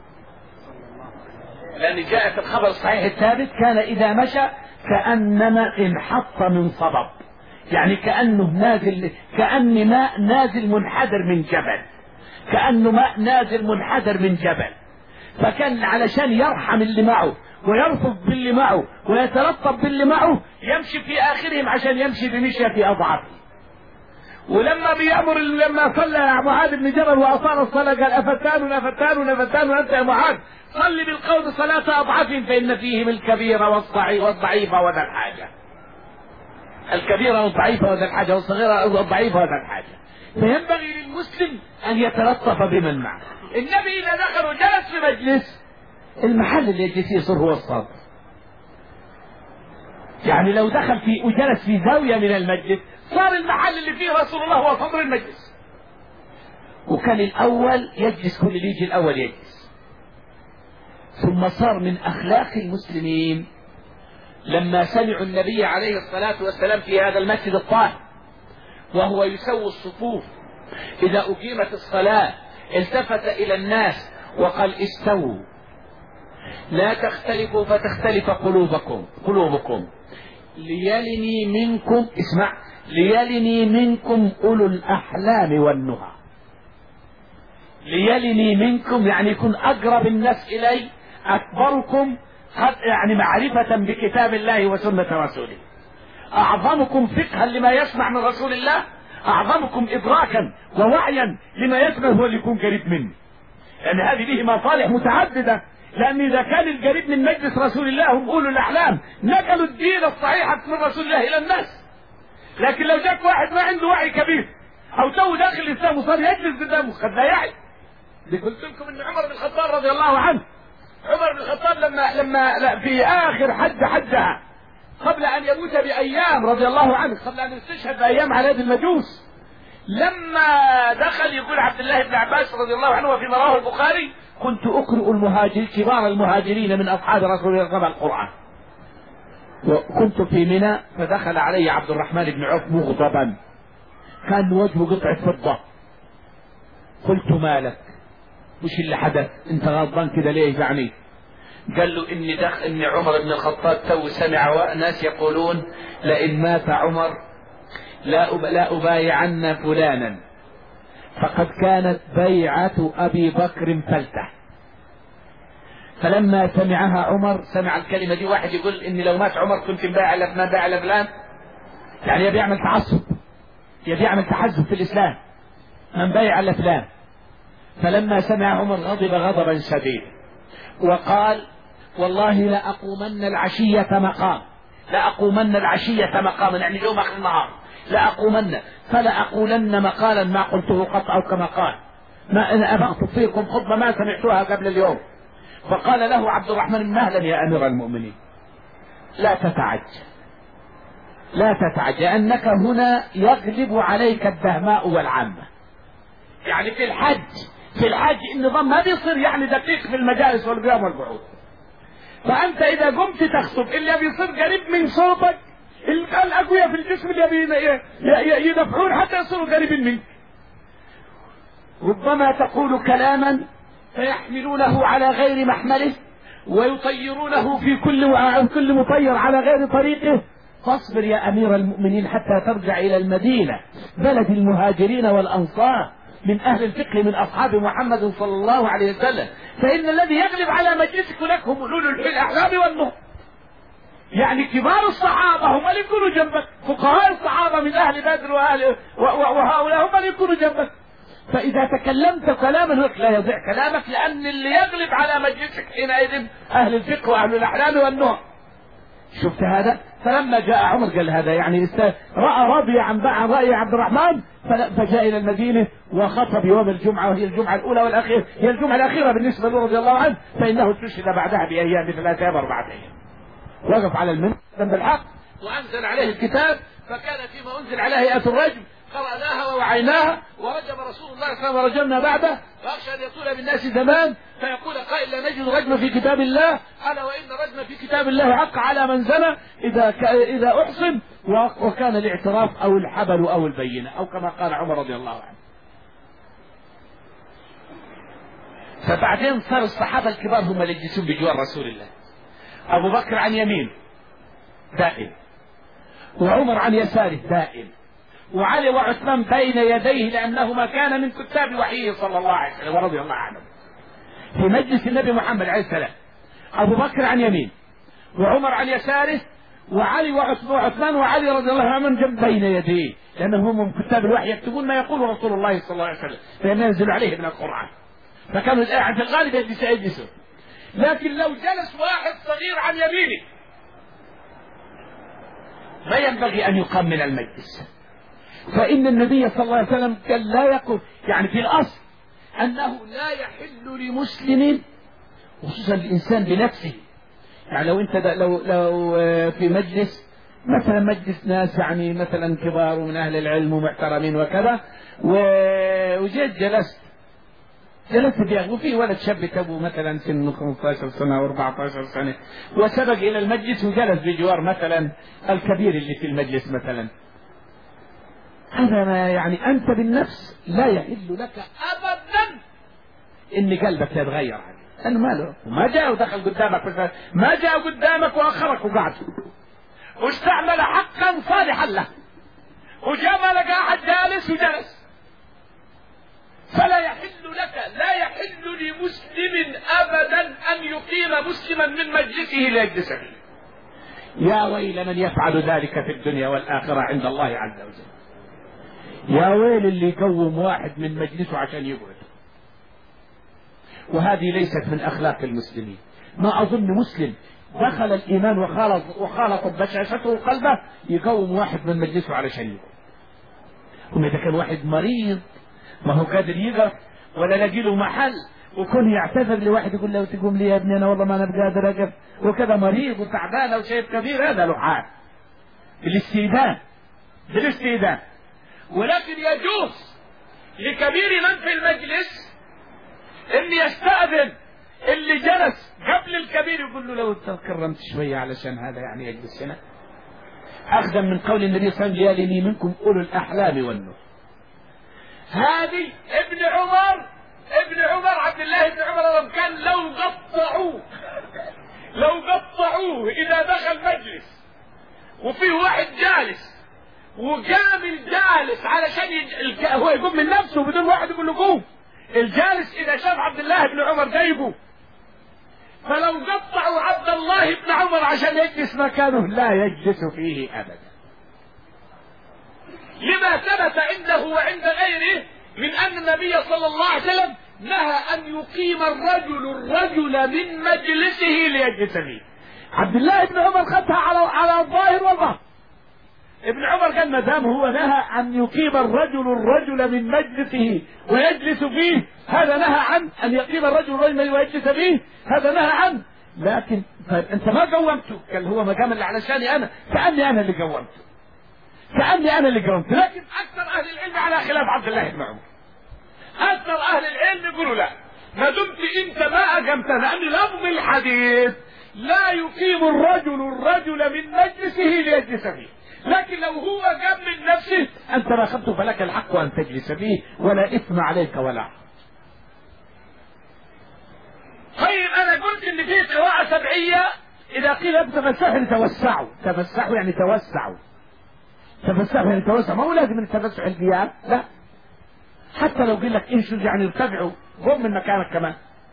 لأن جاء في الخبر الصحيح الثابت كان إذا مشى كأنما انحط من صبب، يعني كأنه نازل، كأن ماء نازل منحدر من جبل، كأنه ماء نازل منحدر من جبل. فكان علشان يرحم اللي معه ويرفض باللي معه ويتلطف باللي معه يمشي في آخرهم عشان يمشي بمشية أضعافه. ولما بيأمر لما صلى معاذ بن جبل وأطال الصلاة قال أفتان أفتان أفتان أنت يا معاذ صل بالقوم صلاة أضعاف فإن فيهم الكبير والضعيف وذا الحاجة، الكبيرة والضعيفة وذا الحاجة والصغيرة والضعيفة وذا الحاجة. فينبغي للمسلم أن يتلطف بمن معه. النبي إذا دخل وجلس في مجلس المحل اللي يجلس يصير هو الصدر، يعني لو دخل في وجلس في زاوية من المجلس صار المحل اللي فيه رسول الله هو صدر المجلس. وكان الأول يجلس، كل اللي يجي الأول يجلس. ثم صار من أخلاق المسلمين لما سمعوا النبي عليه الصلاة والسلام في هذا المسجد الطاهر وهو يسوي الصفوف إذا أقيمت الصلاة التفت إلى الناس وقال استووا لا تختلفوا فتختلف قلوبكم قلوبكم ليلني منكم، اسمع، ليلني منكم أولو الأحلام والنهى. ليلني منكم يعني يكون أقرب الناس إلي أكبركم يعني معرفة بكتاب الله وسنة رسوله، أعظمكم فقها لما يسمع من رسول الله، أعظمكم إدراكا ووعيا لما يسمع هو اللي يكون قريب منه، لأن يعني هذه به مصالح متعددة. لأن إذا كان القريب من مجلس رسول الله هم أولو الأحلام نقلوا الدين الصحيح من رسول الله إلى الناس. لكن لو جاك واحد ما عنده وعي كبير أو تو داخل الإسلام وصار يجلس قدامه قد لا يعي. قلت لكم إن عمر بن الخطاب رضي الله عنه، عمر بن الخطاب لما لما في آخر حج حجها قبل أن يموت بأيام رضي الله عنه، قبل أن يستشهد بأيام على يد المجوس، لما دخل يقول عبد الله بن عباس رضي الله عنه وفي رواه البخاري كنت أقرأ المهاجر كبار المهاجرين من أصحاب رسول الله القرآن، وكنت في منى فدخل علي عبد الرحمن بن عوف مغضبا كان وجهه قطعة فضة. قلت مالك؟ وش اللي حدث؟ انت غضبان كده ليه يعني؟ قال له اني دخل ان عمر بن الخطاب تو سمع ناس يقولون لئن مات عمر لا أب... لا أبايعن فلانا، فقد كانت بيعة أبي بكر فلتة. فلما سمعها عمر، سمع الكلمة دي واحد يقول إني لو مات عمر كنت مبايع لفلان بايع لفلان، يعني يبي يعمل تعصب، يبي يعمل تحزب في الإسلام، من بايع لفلان. فلما سمع عمر غضب غضبا شديدا وقال والله لأقومن العشية مقام، لأقومن العشية مقاما يعني يوم آخر النهار لأقومن فلا أقولن مقالا ما قلته قط أو كما قال، ما أنا أبغت فيكم خطبة ما سمعتها قبل اليوم. فقال له عبد الرحمن مهلا يا أمير المؤمنين، لا تتعجل لا تتعجل لأنك هنا يغلب عليك الدهماء والعامة. يعني في الحج في الحج النظام ما بيصير يعني دقيق في المجالس والقيام والقعود، فأنت إذا قمت تخطب اللي بيصير قريب من صوتك الأقوياء في الجسم اللي يدفعون حتى يصيروا قريبين منك. ربما تقول كلاما فيحملونه على غير محمله ويطيرونه في كل كل مطير على غير طريقه، فاصبر يا أمير المؤمنين حتى ترجع إلى المدينة بلد المهاجرين والأنصار من أهل الفقه من أصحاب محمد صلى الله عليه وسلم، فإن الذي يغلب على مجلسك لك هم أولو الأحلام والنهى. يعني كبار الصحابة هم اللي يكونوا جنبك، فقهاء الصحابة من أهل بدر وأهل وهؤلاء هم اللي يكونوا جنبك. فإذا تكلمت كلاما لا يضيع كلامك، لأن اللي يغلب على مجلسك حينئذ أهل الفقه وأهل الأحلام والنهى. شفت هذا؟ فلما جاء عمر قال هذا يعني رأى رضي عن عن رأي عبد الرحمن، فجاء إلى المدينة وخطب يوم الجمعة، وهي الجمعة الأولى والأخيرة، هي الجمعة الأخيرة بالنسبة له رضي الله عنه، فإنه استشهد بعدها بأيام بثلاثة أيام أربعة أيام. وقف على المنبر بالحق وأنزل عليه الكتاب، فكان فيما أنزل عليه هيئة الرجم قرأناها ووعيناها، ورجم رسول الله صلى الله عليه وسلم ورجمنا بعده، وأخشى أن يطول بالناس زمان فيقول قائل لا نجد رجم في كتاب الله، ألا وإن رجم في كتاب الله حق على من زنى إذا إذا أحصن، وكان الاعتراف أو الحبل أو البينة، أو كما قال عمر رضي الله عنه. فبعدين صار الصحابة الكبار هم اللي يجلسون بجوار رسول الله، أبو بكر عن يمين دائم، وعمر عن يساره دائم، وعلي وعثمان بين يديه لأنهما كان من كتاب وحيه صلى الله عليه وسلم ورضي الله عنهم. في مجلس النبي محمد عليه السلام أبو بكر عن يمين وعمر عن يساره، وعلي وعثمان وعلي رضي الله عنهم جنب بين يديه، لأنهم من كتاب الوحي يكتبون ما يقول رسول الله صلى الله عليه وسلم، فإن ينزل عليه من القرآن، فكانوا الآن في الغالب يجلسون. لكن لو جلس واحد صغير عن يمينه ما ينبغي أن يقام من المجلس، فإن النبي صلى الله عليه وسلم قال لا يقول، يعني في الأصل أنه لا يحل لمسلم، خصوصا الإنسان بنفسه، يعني لو أنت لو لو في مجلس مثلا مجلس ناس يعني مثلا كبار ومن أهل العلم ومحترمين وكذا، وجيت جلست جلست فيها وفي ولد شاب تبو مثلا سنه خمسة عشر سنة أو أربعة عشر سنة وسبق إلى المجلس وجلس بجوار مثلا الكبير اللي في المجلس مثلا، هذا ما يعني أنت بالنفس لا يحل لك أبدا إن قلبك يتغير عليه، لأنه ماله ما جاء ودخل قدامك، ما جاء قدامك وأخرك وقعد واستعمل حقا صالحا له، وجاء ما لقى أحد جالس وجلس، فلا يحل لك لا يحل لمسلم أبدا أن يقيم مسلما من مجلسه ليجلس فيه. يا ويل من يفعل ذلك في الدنيا والآخرة عند الله عز وجل. يا ويل اللي يقوم واحد من مجلسه عشان يقعد، وهذه ليست من أخلاق المسلمين. ما أظن مسلم دخل الإيمان وخالط وخالط بشاشته قلبه يقوم واحد من مجلسه علشان يقعد. وإذا كان واحد مريض ما هو قادر يقف ولا لاقي له محل، وكون يعتذر لواحد يقول له تقوم لي يا ابني أنا والله ما أنا بقادر أقف، وكذا مريض وتعبان أو شيء كبير، هذا له حال بالاستئذان بالاستئذان. ولكن يجوز لكبير من في المجلس ان يستأذن اللي جلس قبل الكبير، يقول له لو تكرمت شوية علشان هذا يعني يجلس هنا، أخذا من قول النبي صلى الله عليه وسلم ليالي منكم أولو الأحلام والنهى. هذه ابن عمر ابن عمر عبد الله بن عمر كان لو قطعوه لو قطعوه إذا دخل مجلس وفي واحد جالس وقام الجالس علشان يج... هو يقوم من نفسه بدون واحد يقول له قوم، الجالس إذا شاف عبد الله بن عمر جايبه، فلو قطعوا عبد الله بن عمر عشان يجلس مكانه لا يجلس فيه أبدا، لما ثبت عنده وعند غيره من أن النبي صلى الله عليه وسلم نهى أن يقيم الرجل الرجل من مجلسه ليجلس فيه. عبد الله بن عمر خدها على على الظاهر والباطن. ابن عمر قال ما دام هو نهى أن يقيم الرجل الرجل من مجلسه ويجلس فيه، هذا نهى عن أن يقيم الرجل الرجل ويجلس فيه، هذا نهى عنه. لكن أنت ما قومته، قال هو مقام اللي علشاني أنا، كأني أنا اللي قومته كأني أنا اللي قومته. لكن أكثر أهل العلم على خلاف عبد الله بن عمر، أكثر أهل العلم يقولوا لا، ما دمت أنت ما أقمت، لأن لفظ الحديث لا يقيم الرجل الرجل من مجلسه ليجلس فيه، لكن لو هو قام من نفسه أنت راقبته فلك الحق أن تجلس فيه ولا إثم عليك ولا حق. طيب أنا قلت إن فيه قراءة سبعية إذا قيل لكم تفسحوا يعني توسعوا، تفسحوا يعني توسعوا، تفسحوا يعني توسعوا، ما هو لازم التفسح القيام، لا، حتى لو قيل لك انشز يعني ارتفعوا، قم من مكانك كمان.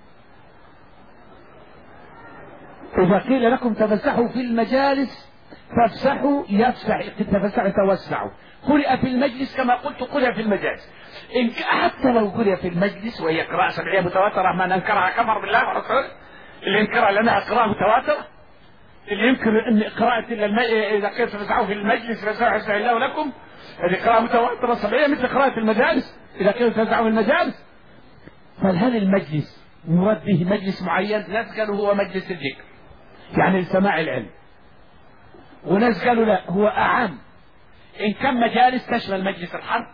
إذا قيل لكم تفسحوا في المجالس فافسحوا يفسح، تفسحوا توسعوا. قرئ في المجلس كما قلت قرئ في المجالس، إن حتى لو قرئ في المجلس وهي قراءة سبعية متواترة، ما ننكرها كفر بالله ورسوله. اللي ينكرها لأنها قراءة متواترة، اللي ينكر ان قراءة الم... إذا قيل تفسحوا في المجلس فسبح الله لكم، هذه قراءة متواترة سبعية مثل قراءة المجالس إذا قيل تفسحوا في المجالس. فهل المجلس مراد به مجلس معين؟ ناس قالوا هو مجلس الذكر يعني لسماع العلم، وناس قالوا لا هو أعم، إن كان مجالس تشمل مجلس الحرب،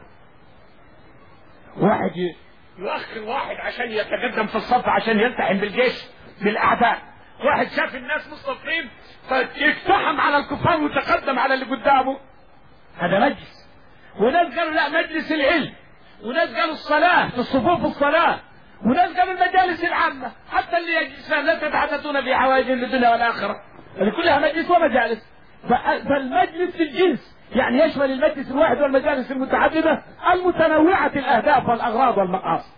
واحد يؤخر واحد عشان يتقدم في الصف عشان يلتحم بالجيش بالأعداء، واحد شاف الناس مصطفين فيقتحم على الكفار وتقدم على اللي قدامه، هذا مجلس. وناس قالوا لا مجلس العلم، وناس قالوا الصلاة في الصفوف الصلاة، وناس قالوا المجالس العامة حتى اللي يجلسون لا تتحدثون في حوائج الدنيا والآخرة، اللي كلها مجلس ومجالس. فالمجلس في الجنس يعني يشمل المجلس الواحد والمجالس المتعددة المتنوعة الأهداف والأغراض والمقاصد.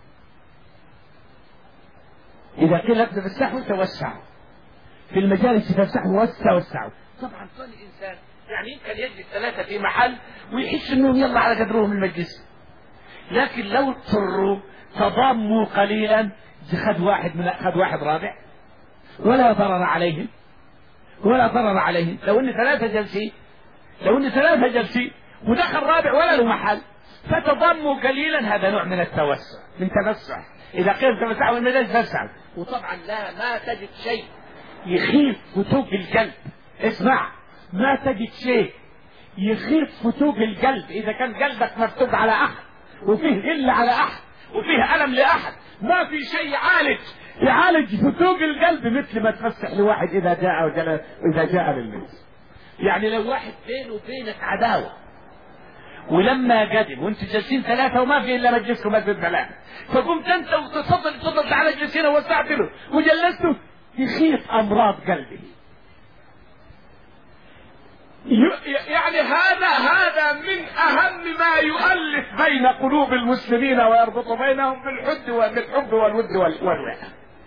إذا قيل لك تفسحوا توسعوا، في المجالس تفسحوا وسعوا. طبعا كل إنسان يعني يمكن يجلس ثلاثة في محل ويحس إنهم يلا على قدرهم المجلس، لكن لو اضطروا تضاموا قليلا خد واحد من خد واحد رابع ولا ضرر عليهم، ولا ضرر عليهم. لو إن ثلاثة جلسين لو إن ثلاثة جلسين ودخل رابع ولا له محل فتضاموا قليلا، هذا نوع من التوسع من تفسح. إذا قيل تفسحوا المجالس تفسحوا. وطبعا لا ما تجد شيء يخيف فتوق القلب، اسمع، ما تجد شيء يخيف فتوق القلب إذا كان قلبك مفتوق على أحد وفيه غل على أحد وفيه ألم لأحد، ما في شيء يعالج يعالج فتوق القلب مثل ما تفسح لواحد إذا جاء وجل إذا جاء للمجلس. يعني لو واحد بينه وبينك عداوة ولما قدم وانت جالسين ثلاثة وما في إلا مجلسكم مجلس ثلاثة، فقمت أنت وتصدق تفضل تعالى جلسين ووسعت له وجلسته، يخيف أمراض قلبه. يعني هذا هذا من أهم ما يؤلف بين قلوب المسلمين ويربط بينهم بالحب والحب والود والوئام،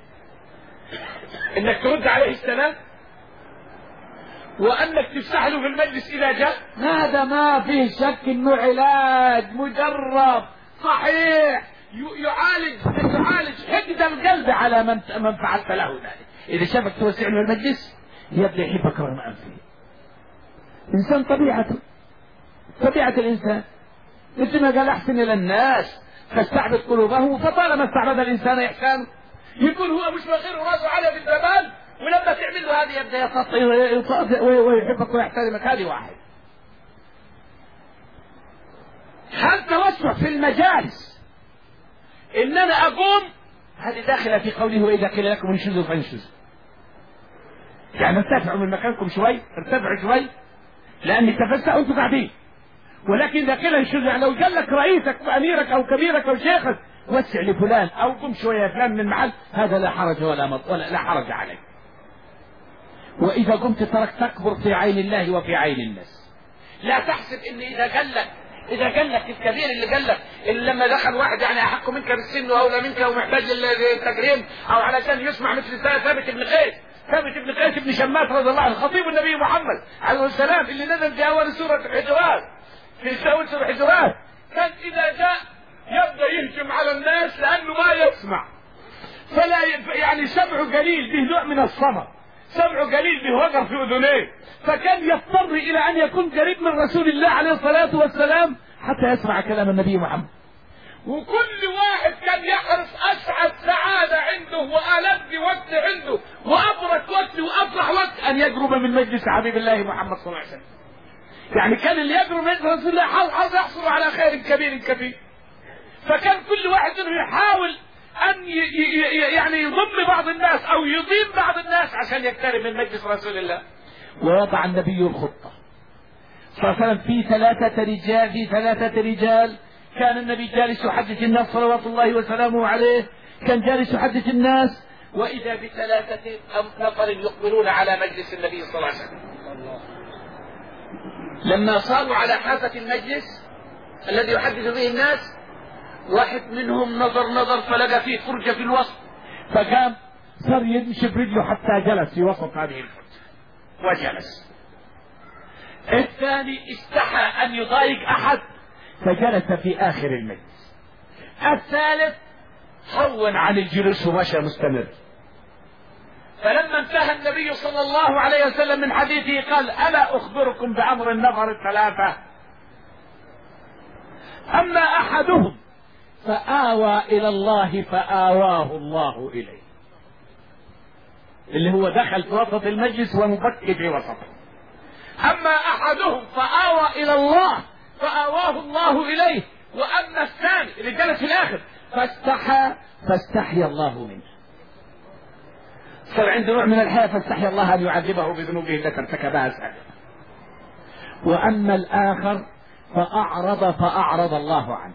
إنك ترد عليه السلام وأنك تفسح له في المجلس إذا جاء، هذا ما فيه شك إنه علاج مجرب صحيح يعالج يعالج حقد القلب على من من فعلت له ذلك. إذا شافك توسع له المجلس يبدأ يحبك رغم أنفه. إنسان طبيعته طبيعة الإنسان مثل ما قال أحسن إلى الناس فاستعبد قلوبهم، فطالما استعبد الإنسان إحسان يكون هو مش مغير راسه على في الزمان، ولما تعمل له هذه يبدأ يطاطئ ويحبك ويحترمك. هذه واحد. هل توسع في المجالس إن أنا أقوم، هذه داخلة في قوله وإذا قيل لكم انشزوا فانشزوا، يعني ارتفعوا من مكانكم شوي، ارتفعوا شوي لأن تفسحوا أنتم قاعدين، ولكن إذا قيل انشزوا يعني لو قال لك رئيسك وأميرك أو كبيرك أو شيخك وسع لفلان أو قم شوية يا فلان من المحل، هذا لا حرج ولا مط ولا لا حرج عليه. وإذا قمت ترك تكبر في عين الله وفي عين الناس. لا تحسب إن إذا قال لك إذا قال لك الكبير اللي قال لك اللي لما دخل واحد يعني أحق منك بالسن وأولى منك ومحتاج للتكريم أو علشان يسمع مثل ثابت بن قيس ثابت بن قيس بن شماس رضي الله عنه خطيب النبي محمد عليه السلام اللي نزل في أول سورة الحجرات في أول سورة الحجرات، كان إذا جاء يبدأ يهجم على الناس لأنه ما يسمع، فلا يعني سمعه قليل به نوع من الصمت، سمعه قليل به وقر في أذنيه، فكان يضطر إلى أن يكون قريب من رسول الله عليه الصلاة والسلام حتى يسمع كلام النبي محمد. وكل واحد كان يحرص أسعد سعادة عنده وألذ وقت عنده وأبرك وقت وأفرح وقت أن يقرب من مجلس حبيب الله محمد صلى الله عليه وسلم. يعني كان اللي يقرب من مجلس رسول الله حظ يحصل على خير كبير كثير، فكان كل واحد منهم يحاول أن يعني يضم بعض الناس أو يضيم بعض الناس عشان يقترب من مجلس رسول الله. ووضع النبي الخطة صلى الله عليه وسلم في ثلاثة رجال في ثلاثة رجال كان النبي جالس يحدث الناس صلوات الله وسلامه عليه، كان جالس يحدث الناس وإذا بثلاثة نفر يقبلون على مجلس النبي صلى الله عليه وسلم. لما صاروا على حافة المجلس الذي يحدث به الناس، واحد منهم نظر نظر فلقى فيه فرجة في الوسط، فقام صار يمشي برجله حتى جلس في وسط هذه الفرجة وجلس. الثاني استحى أن يضايق أحد فجلس في آخر المجلس. الثالث هون عن الجلوس ومشى مستمر. فلما انتهى النبي صلى الله عليه وسلم من حديثه قال: ألا أخبركم بأمر النفر الثلاثة؟ أما أحدهم فآوى إلى الله فآواه الله إليه، اللي هو دخل في وسط المجلس ومبكي في وسطه. أما أحدهم فآوى إلى الله فآواه الله إليه. وأما الثاني اللي جلس في الآخر فاستحى فاستحي الله منه، صار عنده نوع من الحياة فاستحي الله أن يعذبه بذنوبه التي ارتكبها سابقا. وأما الآخر فأعرض فأعرض الله عنه.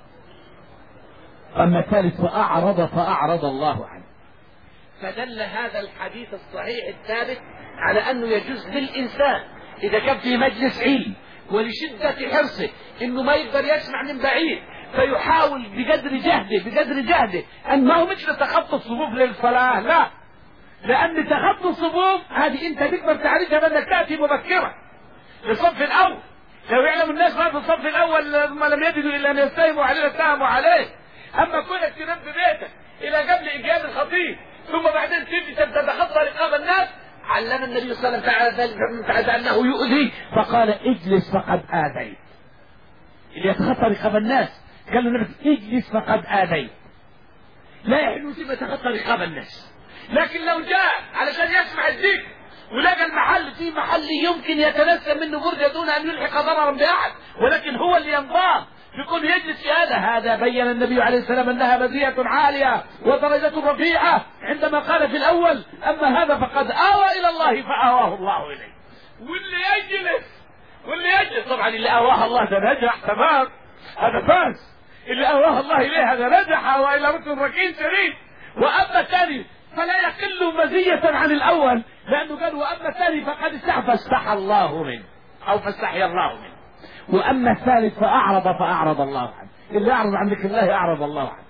أما الثالث فأعرض فأعرض الله عنه. فدل هذا الحديث الصحيح الثابت على أنه يجوز للإنسان إذا كان في مجلس علم ولشدة حرصه إنه ما يقدر يسمع من بعيد، فيحاول بقدر جهده بقدر جهده أن ما هو مثل تخطي الصفوف للصلاة، لا، لأن تخطي الصفوف هذه أنت تقدر تعرفها بأنك تأتي مبكرة للصف الأول. لو يعلم الناس ما في الصف الأول ما لم يجدوا إلا أن يستهموا عليه اتهموا عليه. أما كونك تنام في بيتك إلى قبل إجابة الخطيب ثم بعدين تجي تتخطى رقاب الناس، علم النبي صلى الله عليه وسلم تعالى أنه يؤذي فقال: اجلس فقد آذيت. اللي يتخطى رقاب الناس قال له النبي: اجلس فقد آذيت. لا يحلو فيما يتخطى رقاب الناس. لكن لو جاء علشان يسمع الذكر ولقى المحل في محل يمكن يتنسى منه فرجة دون أن يلحق ضررا بأحد، ولكن هو اللي ينضام يكون يجلس في هذا هذا بين النبي عليه السلام أنها مزية عالية ودرجة رفيعة عندما قال في الأول: أما هذا فقد آوى إلى الله فآواه الله إليه. واللي يجلس واللي يجلس طبعا اللي آواه الله ده نجح تمام، هذا فاز. اللي آواه الله إليه هذا نجح وإلى ركن ركين شريف. وأما الثاني فلا يقل مزية عن الأول، لأنه قال: وأما الثاني فقد استحى فاستحى الله منه أو فاستحي الله منه. وأما الثالث فأعرض فأعرض الله عنه. اللي أعرض عن ذكر الله أعرض الله عنه.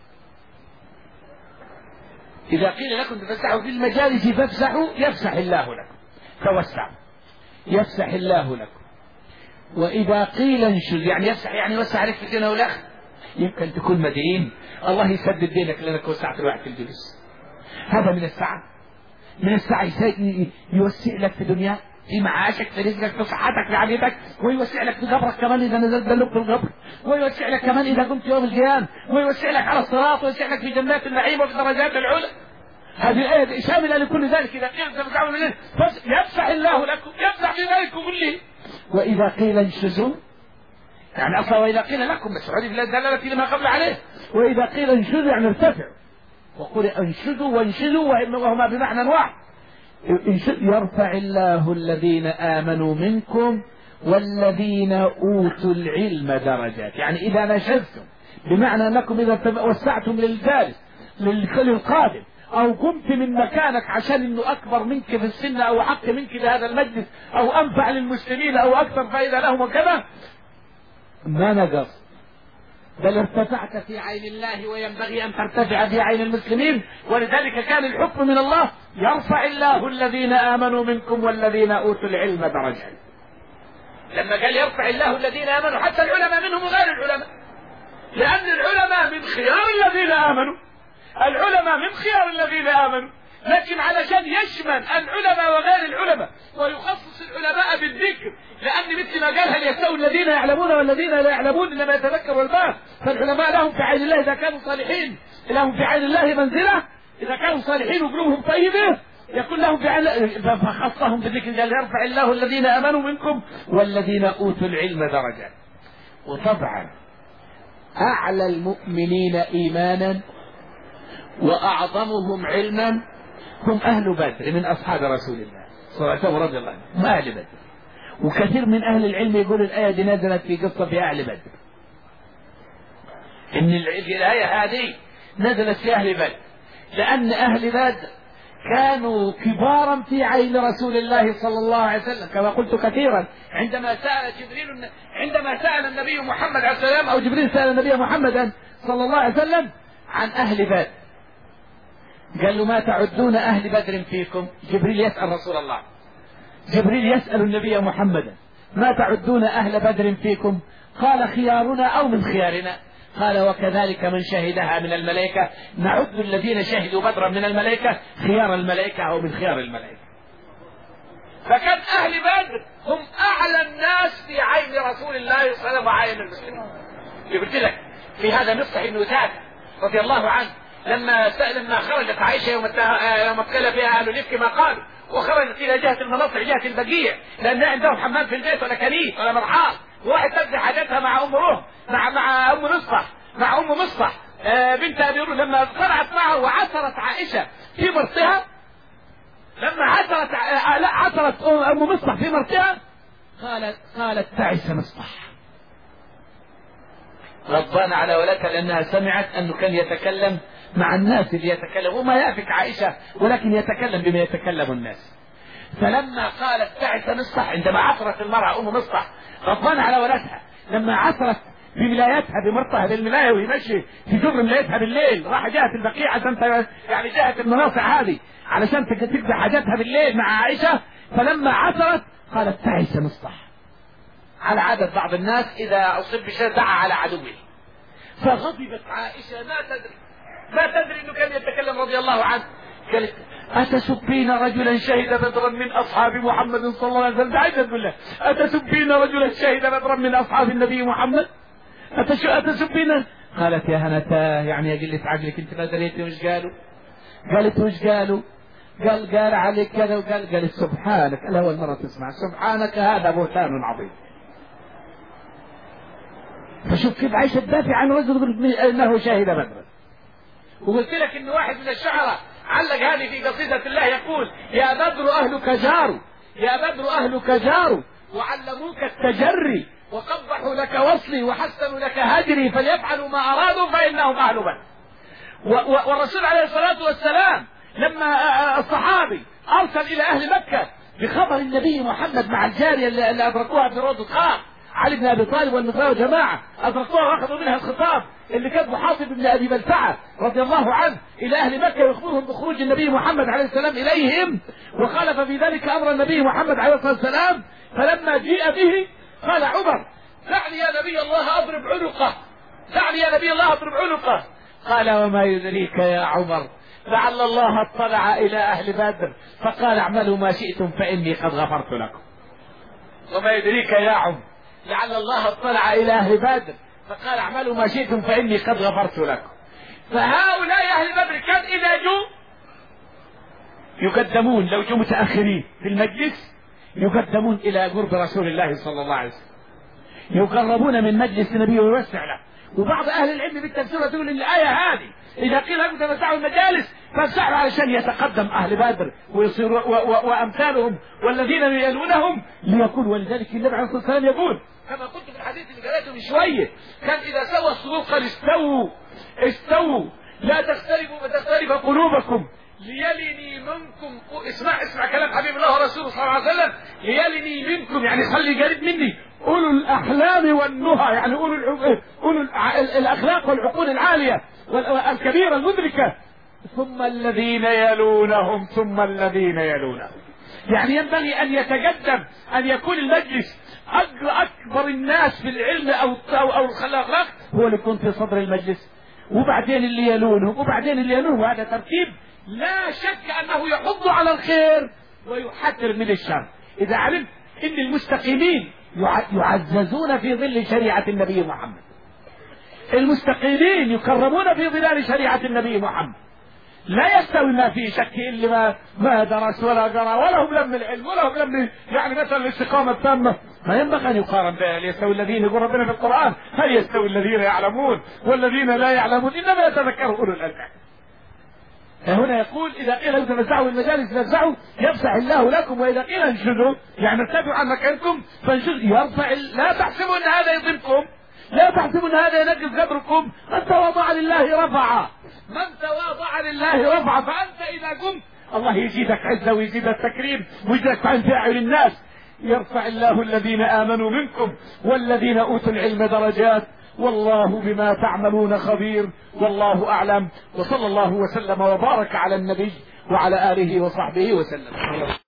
إذا قيل لكم تفسحوا في المجالس فافسحوا يفسح الله لكم. توسعوا يفسح الله لكم. وإذا قيل انشز يعني يفسح يعني يوسع عليك في الدنيا والآخرة. يمكن تكون مدين الله يسدد دينك لأنك وسعت الواحد في الجلوس. هذا من السعة، من السعة يوسع لك في دنياك، في معاشك، في رزقك، في صحتك، في عافيتك، ويوسع لك في قبرك كمان إذا نزلت دلوك في القبر، ويوسع لك كمان إذا قمت يوم القيامة، ويوسع لك على الصراط، ويوسع لك في جنات النعيم وفي درجات العلى. هذه الآية شاملة لكل ذلك. إذا قيل تفسحوا من يفسح الله لكم يفسح في ذلك كله. وإذا قيل انشزوا يعني أصلا وإذا قيل لكم بس عرف الدلالة لما قبل عليه. وإذا قيل انشزوا يعني ارتفعوا، وقل انشزوا وانشزوا وهما بمعنى واحد. يرفع الله الذين آمنوا منكم والذين أوتوا العلم درجات. يعني إذا نشزتم بمعنى أنكم إذا وسعتم للجالس للقادم أو قمت من مكانك عشان أنه أكبر منك في السن أو حق منك بهذا المجلس أو أنفع للمسلمين أو أكثر فائدة لهم وكذا، ما نقص، بل ارتفعت في عين الله وينبغي أن ترتفع في عين المسلمين. ولذلك كان الحكم من الله: يرفع الله الذين آمنوا منكم والذين أوتوا العلم درجات. لما قال يرفع الله الذين آمنوا حتى العلماء منهم وغير العلماء، لأن العلماء من خيار الذين آمنوا، العلماء من خيار الذين آمنوا، لكن علشان يشمل العلماء وغير العلماء ويخصص العلماء بالذكر، لأن مثل ما قال: هل يستوي الذين يعلمون والذين لا يعلمون إنما يتذكر الباب. فالعلماء لهم في عين الله إذا كانوا صالحين لهم في عين الله منزلة، إذا كانوا صالحين وقلوبهم طيبة يكون لهم في عين، فخصهم بالذكر قال: يرفع الله الذين آمنوا منكم والذين أوتوا العلم درجات. وطبعا أعلى المؤمنين إيمانا وأعظمهم علما هم أهل بدر من أصحاب رسول الله صلى الله عليه وسلم رضي الله عنهم، هم أهل بدر. وكثير من أهل العلم يقول الآية دي نزلت في قصة في أهل بدر، إن الآية هذه نزلت في أهل بدر، لأن أهل بدر كانوا كبارا في عين رسول الله صلى الله عليه وسلم، كما قلت كثيرا عندما سأل جبريل عندما سأل النبي محمد عليه السلام أو جبريل سأل النبي محمد صلى الله عليه وسلم عن أهل بدر، قال له ما تعدون أهل بدر فيكم؟ جبريل يسأل رسول الله، جبريل يسأل النبي محمدا ما تعدون أهل بدر فيكم؟ قال خيارنا أو من خيارنا. قال وكذلك من شهدها من الملائكة نعد الذين شهدوا بدرا من الملائكة خيار الملائكة أو من خيار الملائكة. فكان أهل بدر هم أعلى الناس في عين رسول الله صلى الله عليه وسلم وعين المسلمين. قلت لك في هذا مصطح بن وثاق رضي الله عنه لما لما خرجت عائشة يوم يوم ابتلى فيها أهل الإفك ما قالوا، وخرجت إلى جهة المناطق جهة البقيع لأن عندهم حمام في البيت ولا كنيس ولا مرحاض، وواحد تبدأ حاجتها مع أم روح مع مع أم مصطح مع أم مصطح آه بنت أبي روح لما طلعت معه وعثرت عائشة في مرتها، لما عثرت آه لا عثرت أم مصطح في مرتها قالت قالت تعس مصطح غضبان على ولدها لأنها سمعت أنه كان يتكلم مع الناس اللي يتكلم وما يافك عائشة ولكن يتكلم بما يتكلم الناس. فلما قالت تعس مصطح عندما عثرت المرأة أم مصطح غضبان على ولدها لما عثرت بملايتها بمرتها بالملاية ويمشي في جر ملايتها بالليل راح جهة البقيع عشان يعني جهة المناصع هذه علشان تقضي حاجتها بالليل مع عائشة، فلما عثرت قالت تعس مصطح على عادة بعض الناس إذا أصيب بشيء دعا على عدوه. فغضبت عائشة ما تدري ما تدري أنه كان يتكلم رضي الله عنه، قالت أتسبين رجلا شهد بدرا من أصحاب محمد صلى الله عليه وسلم؟ عجب بالله، أتسبين رجلا شهد بدرا من أصحاب النبي محمد؟ أتسبين؟ قالت يا هنتا يعني يا قلة عقلك أنت ما دريتي وش قالوا؟ قالت وش قالوا؟ قال قال عليك كذا وقال قالت سبحانك، الأول مرة تسمع سبحانك هذا بهتان عظيم. فشوف كيف عايشة تدافع عن رجل أنه شاهد بدرا. وقلت لك إن واحد من الشعراء علق هذه في قصيدة الله يقول يا بدر أهلك جار يا بدر أهلك جار وعلموك التجري وقبحوا لك وصلي وحسنوا لك هجري فليفعلوا ما أرادوا فإنهم أهل بدر. والرسول عليه الصلاة والسلام لما الصحابي أرسل إلى أهل مكة بخبر النبي محمد مع الجارية اللي أدركوها في روضة خاء علي بن أبي طالب والمثنى وجماعة أدركوها وأخذوا منها الخطاب اللي كتبه حاطب بن أبي بلتعة رضي الله عنه إلى أهل مكة يخبرهم بخروج النبي محمد عليه السلام إليهم، وخالف في ذلك أمر النبي محمد عليه الصلاة والسلام. فلما جيء به قال عمر دعني يا نبي الله أضرب عنقه دعني يا نبي الله أضرب عنقه. قال وما يدريك يا عمر لعل الله اطلع إلى أهل بدر فقال اعملوا ما شئتم فإني قد غفرت لكم. وما يدريك يا عمر لعل الله اطلع إلى أهل بدر فقال اعملوا ما شئتم فإني قد غفرت لكم. فهؤلاء أهل بدر كان إذا جو يقدمون لو جو متأخرين في المجلس يقدمون إلى قرب رسول الله صلى الله عليه وسلم، يقربون من مجلس النبي ويوسع له. وبعض أهل العلم بالتفسير يقول إن الآية هذه إذا قيل لكم تمتعوا المجالس فافسحوا علشان يتقدم أهل بدر ويصير وأمثالهم والذين يلونهم ليكون. ولذلك النبي عليه الصلاة والسلام يقول كما قلت في الحديث اللي قرأته من شوية كان إذا سوى الصدوق قال استووا استووا لا تختلفوا فتختلف قلوبكم ليلني منكم. اسمع اسمع كلام حبيب الله ورسوله صلى الله عليه وسلم ليلني منكم يعني خلي قريب مني أولو الأحلام والنهى يعني أولو, أولو الأخلاق والعقول العالية والكبيرة المدركة ثم الذين يلونهم ثم الذين يلونهم. يعني ينبغي أن يتقدم أن يكون المجلس أكبر الناس في العلم أو أو الأخلاق هو اللي يكون في صدر المجلس وبعدين اللي يلونهم وبعدين اللي يلونهم. وهذا ترتيب لا شك أنه يحض على الخير ويحذر من الشر. إذا علمت أن المستقيمين يعززون في ظل شريعة النبي محمد، المستقيمين يكرمون في ظلال شريعة النبي محمد، لا يستوي ما فيه شك إلا ما ما درس ولا قرأ ولا هم لم العلم ولا هم لم يعني مثلا الاستقامة التامة. ما ينبغي أن يقارن بها. هل يستوي الذين يقول ربنا في القرآن هل يستوي الذين يعلمون والذين لا يعلمون إنما يتذكر أولو الألباب. هنا يقول إذا قيل تفسحوا المجالس فافسحوا يفسح الله لكم وإذا قيل انشزوا يعني ارتفعوا عن مكانكم فانشزوا يرفع. لا تحسبوا أن هذا يضمكم لا تحسبوا أن هذا ينقص قدركم من تواضع لله رفع من تواضع لله رفع، فأنت إذا قمت الله يزيدك عزة ويزيدك تكريم ويزيدك في أعين الناس. يرفع الله الذين آمنوا منكم والذين أوتوا العلم درجات، والله بما تعملون خبير، والله أعلم. وصلى الله وسلم وبارك على النبي وعلى آله وصحبه وسلم.